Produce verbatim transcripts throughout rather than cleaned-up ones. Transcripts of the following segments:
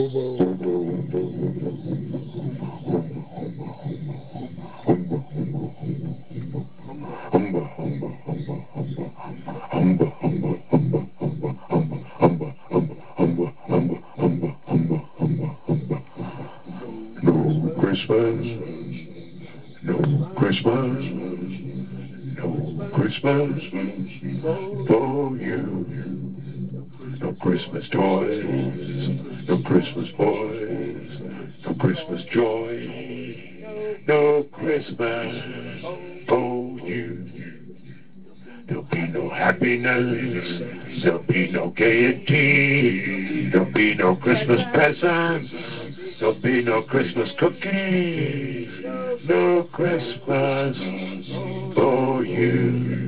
Christmas, no Christmas, no Christmas for you. No Christmas toys, no Christmas boys, no Christmas joy, no Christmas for you. There'll be no happiness, there'll be no gaiety, there'll be no Christmas presents, there'll be no Christmas cookies, no Christmas for you.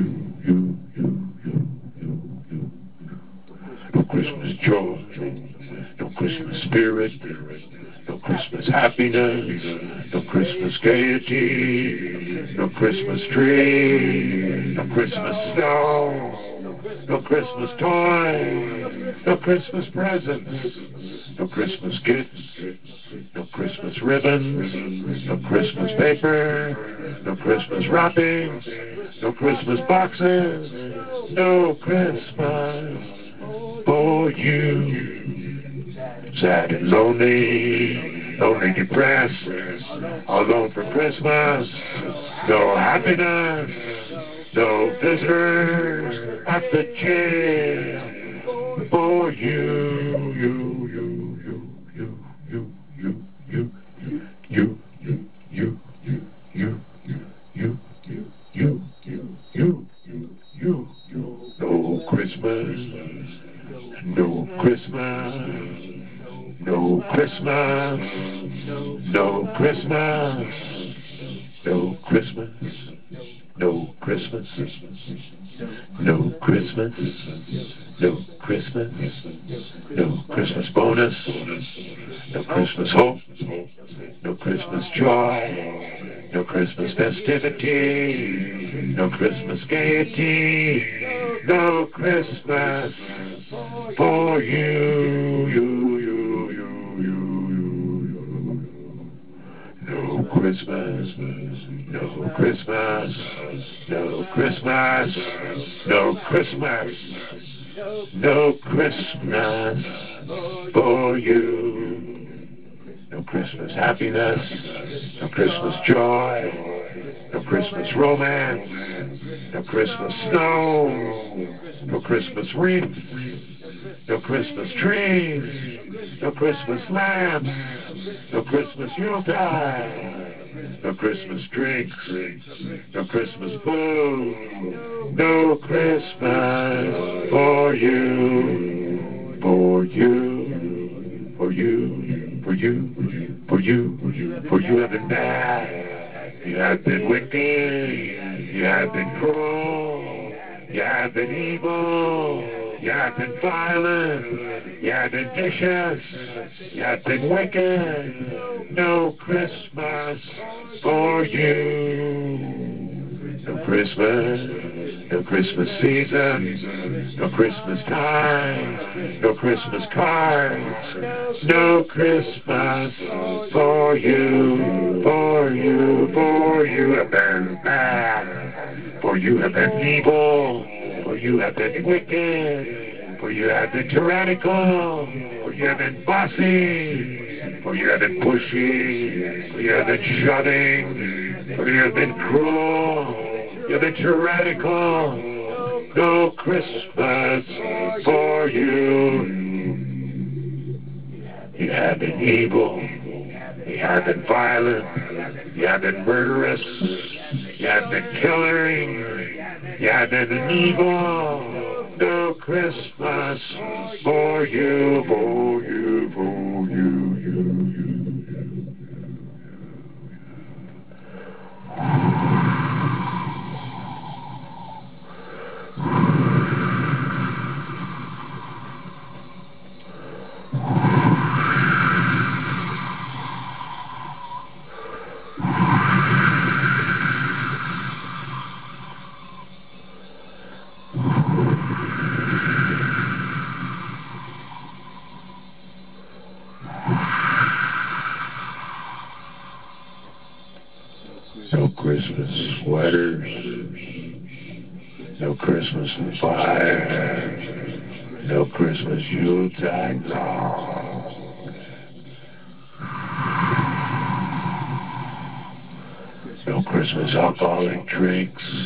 No Christmas joy, no Christmas spirit, no Christmas happiness, no Christmas gaiety, no Christmas tree, no Christmas snow, no Christmas toys, no Christmas presents, no Christmas gifts, no Christmas ribbons, no Christmas paper, no Christmas wrappings, no Christmas boxes, no Christmas for you. Sad and lonely, lonely, depressed, alone for Christmas, no happiness, no visitors at the jail for you, you, you, you, you, you, you, you, you, you, you, you, you, you, you, you, you, you, no Christmas, no Christmas, no Christmas, no Christmas, no Christmas, no Christmas, no Christmas, no Christmas, no Christmas bonus, no Christmas hope, no Christmas joy, no Christmas festivity, no Christmas gaiety, no Christmas for you, you, you, you, you, you, no Christmas, no Christmas, no Christmas, no Christmas, no Christmas for you. No Christmas happiness, no Christmas joy, no Christmas romance, no Christmas snow, no Christmas wreaths, no Christmas trees, no Christmas lamps, no Christmas Yuletide, no Christmas drinks, no Christmas food, no Christmas for you, for you, for you, for you, for you, for you have been bad, you have been wicked, you have been cruel, you have been evil, you have been violent, you have been vicious, you have been wicked, no Christmas for you. No Christmas, no Christmas season, no Christmas time, no Christmas cards, no Christmas for you, for you, for you have been bad, for you have been evil, for you have been wicked, for you have been tyrannical, for you have been bossy, for you have been pushy, for you have been shoving, for you have been cruel, you have been tyrannical, no Christmas for you. You have been evil, you have been violent, you have been murderous, you have been killing, you have been evil, no Christmas for you, for you, for you, you, you. Christmas sweaters, no Christmas fire, no Christmas Yuletide songs, no Christmas alcoholic drinks.